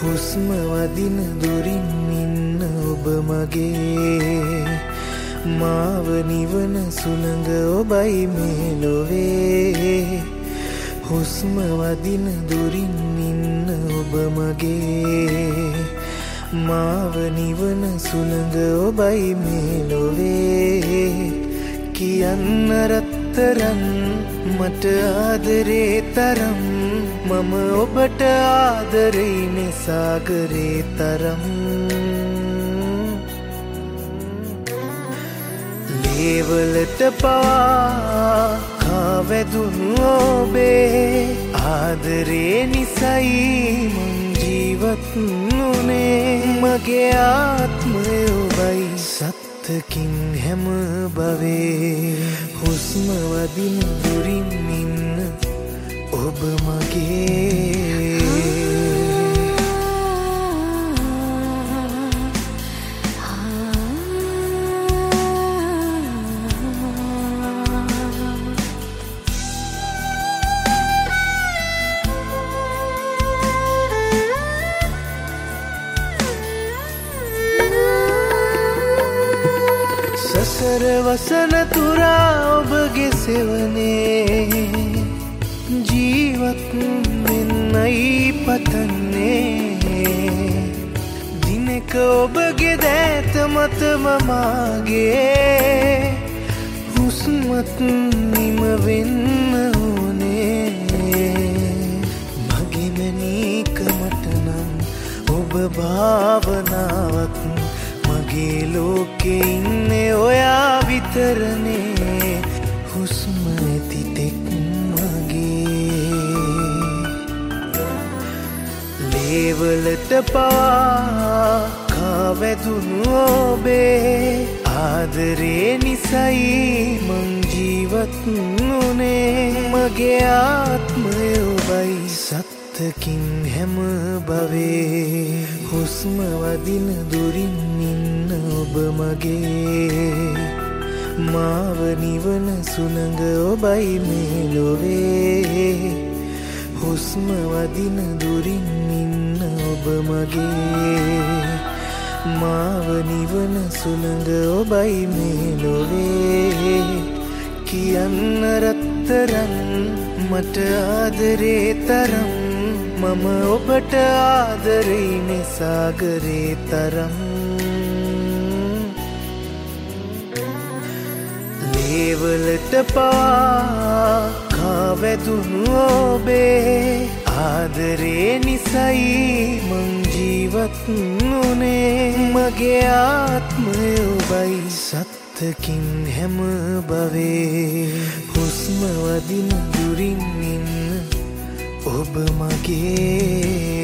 හුස්ම වදින දුරින් ඉන්න ඔබ මගේ මාව නිවන සුළඟ ඔබයි මේ ලොවේ හුස්ම වදින දුරින් ඉන්න ඔබ මගේ මාව නිවන සුළඟ ඔබයි මේ ලොවේ කියන්න රත්තරන් මට ආදරේ තරම් මම ඔබට ආදරෙයිනේ සාගරේ තරම් ලේවලට පවා කාවැදුණු ඔබේ ආදරේ නිසයි මං ජීවත් වුණේ මගේ ආත්මය ඔබයි සත්තකින් හැම භවේ හුස්ම වදින දුරින් ඉන්න ඔබ මගේ සසර වසන තුරා ඔබගේ සෙවනේ ජීවත් වෙන්නයි පතන්නේ දිනක ඔබගේ දෑත මතම මාගේ හුස්මත් නිම වෙන්න ඕනේ මගේ මැනික මට නම් ඔබ භාවනාවක් මගේ ලෝකේ ඉන්නේ ඔයා විතරනේ හුස්ම ඇති තෙක් මගේ ලේවලට පවා කාවැදුණු ඔබේ ආදරේ නිසයි මං ජීවත් වුණේ මගේ ආත්මය ඔබයි සත්තකින් හැම භවේ හුස්ම වදින දුරින් ඉන්න ඔබ මගේ මාව නිවන සුළඟ ඔබයි මේ ලොවේ හුස්ම වදින දුරින් ඉන්න ඔබ මගේ මාව නිවන සුළඟ ඔබයි මේ ලොවේ කියන්න රත්තරන් මට ආදරේ තරම් මම ඔබට ආදරෙයිනේ සාගරේ තරම් ලේවලට පවා කාවැදුණු ඔබේ ආදරේ නිසයි මං ජීවත් වුණේ මගේ ආත්මය ඔබයි සත්තකින් හැම භවේ හුස්ම වදින දුරින් ඉන්න ඔබ මගේ